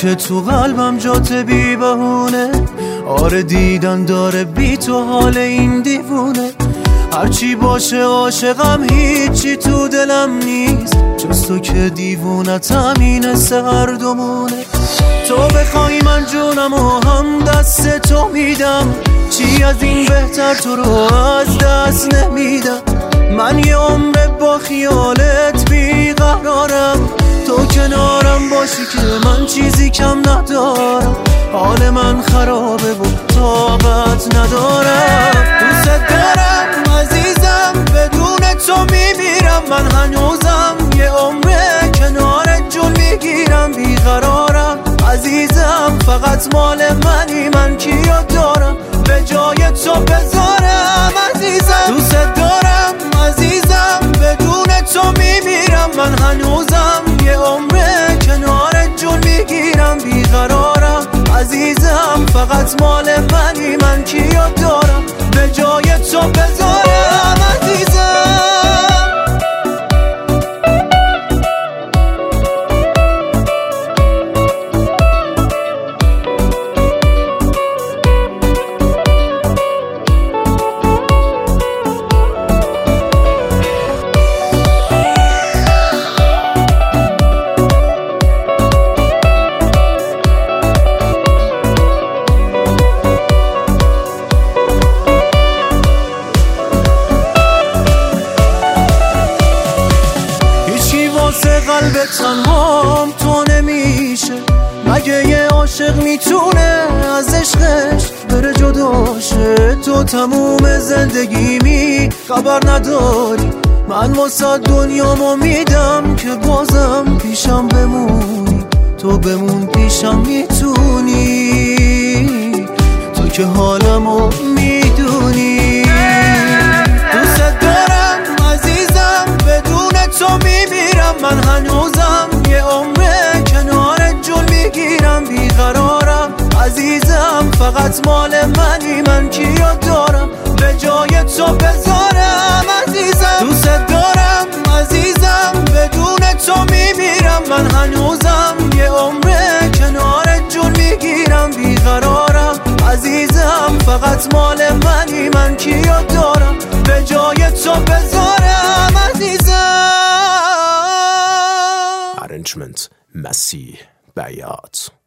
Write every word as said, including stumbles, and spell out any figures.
که تو قلبم جات بی بهونه. آره دیدن داره بی تو حال این دیوونه. هرچی باشه عاشقم هیچی تو دلم نیست جز تو که دیوونت همینه هر دومونه. تو بخوای من جونم و هم دست تو میدم، چی از این بهتر تو رو از دست نمیدم. من یه عمر با خیالت بیقرارم، تو کنارم باشی که من چیزی کم ندارم. حال من خرابه و طاقت ندارم. دوست دارم عزیزم، بدون تو میمیرم. من هنوزم یه عمر کنارت جون میگیرم. بیقرارم عزیزم، فقط مال منی. من کیو دارم به جای تو بذارم عزیزم. دوست دارم عزیزم، بدون تو میمیرم. من هنوزم یه عمر کنارت جون میگیرم. بیقرارم عزیزم، فقط مال منی. من کیو دارم به جای تو بذارم عزیزم. قلب تنهام تو نمیشه، مگه یه عاشق میتونه از عشقش بره جداشه؟ تو تموم زندگیمی خبر نداری، من واسه دنیامو میدم که بازم پیشم بمونی. تو بمون پیشم میتونی، تو که حالمو میدونی. دوست دارم عزیزم، بدون تو میمیرم. من هنوزم یه عمر کنارت جون میگیرم. بیقرارم عزیزم، فقط مال منی. من کیو دارم به جای تو بذارم عزیزم. دوست دارم عزیزم، بدون تو میمیرم. من هنوزم یه عمر کنارت جون میگیرم. بیقرارم عزیزم، فقط مال منی. من کیو دارم به جای تو بذارم عزیزم. Arrangement مسیح بیات.